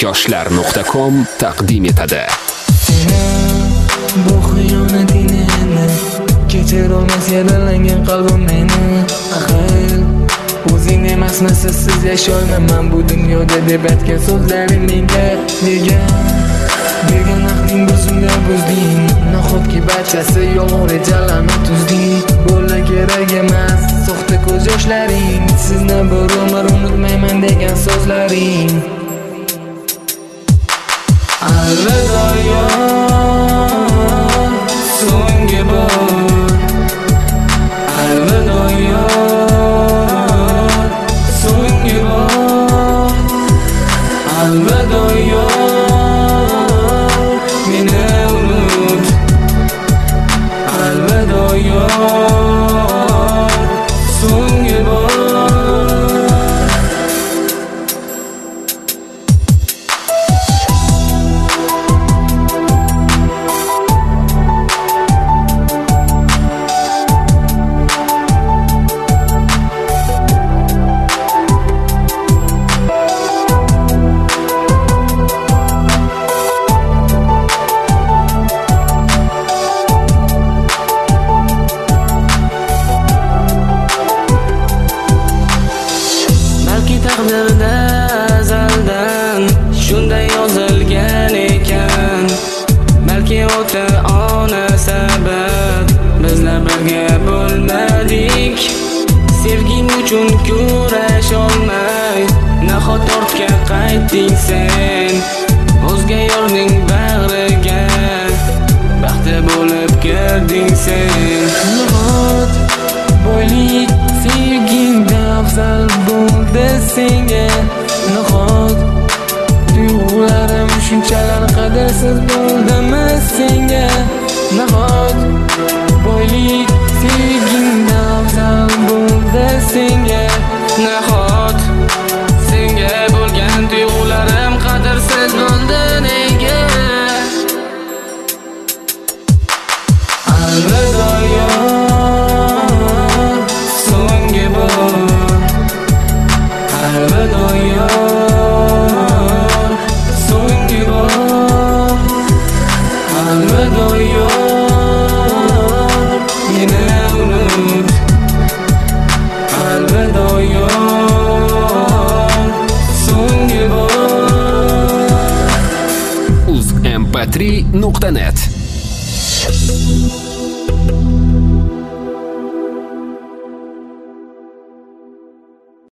Yoshlar.com taqdim etadi. Bu xiyonatingni endi kechirolmas yaralangan qalbim meni. Axir o'zing emasmisiz siz yasholmayman bu dunyoda deb aytgan so'zlaring menga nega bergan aqling buzimda buzding. Nahotki barchasi yolg'on rejalarni tuzding. Bo'la kerak emas soxta ko'z yoshlaring, sizni bir umr unutmayman degan so'zlaring. Alvido yor, so'nggi bor. Alvido yor, so'nggi bor. Alvido yor, meni unut. Alvido yor, so'nggi bor. Taqdirda azaldan shunday yozilgan ekan. Balki ota-ona sabab bizlar birga bo'lmadik. Sevging uchun kurash olmay nahot ortga qaytding sen. O'zga yorning bag'riga baxti bo'lib kirding sen. Nahot boylik sevgingda afzal bo'ldi senga. Nahot tuyg'ularim shunchalar qadrsiz bo'ldimi senga. Nahot boylik sevgingda afzal bo'ldi senga. Nahot senga bo'lgan tuyg'ularim qadrsiz bo'ldi nega. Alvido yor, so'nggi bor. Alvido yor, so'nggi bor. Alvido yor, meni unut. Alvido yor, so'nggi bor. uzmp3.net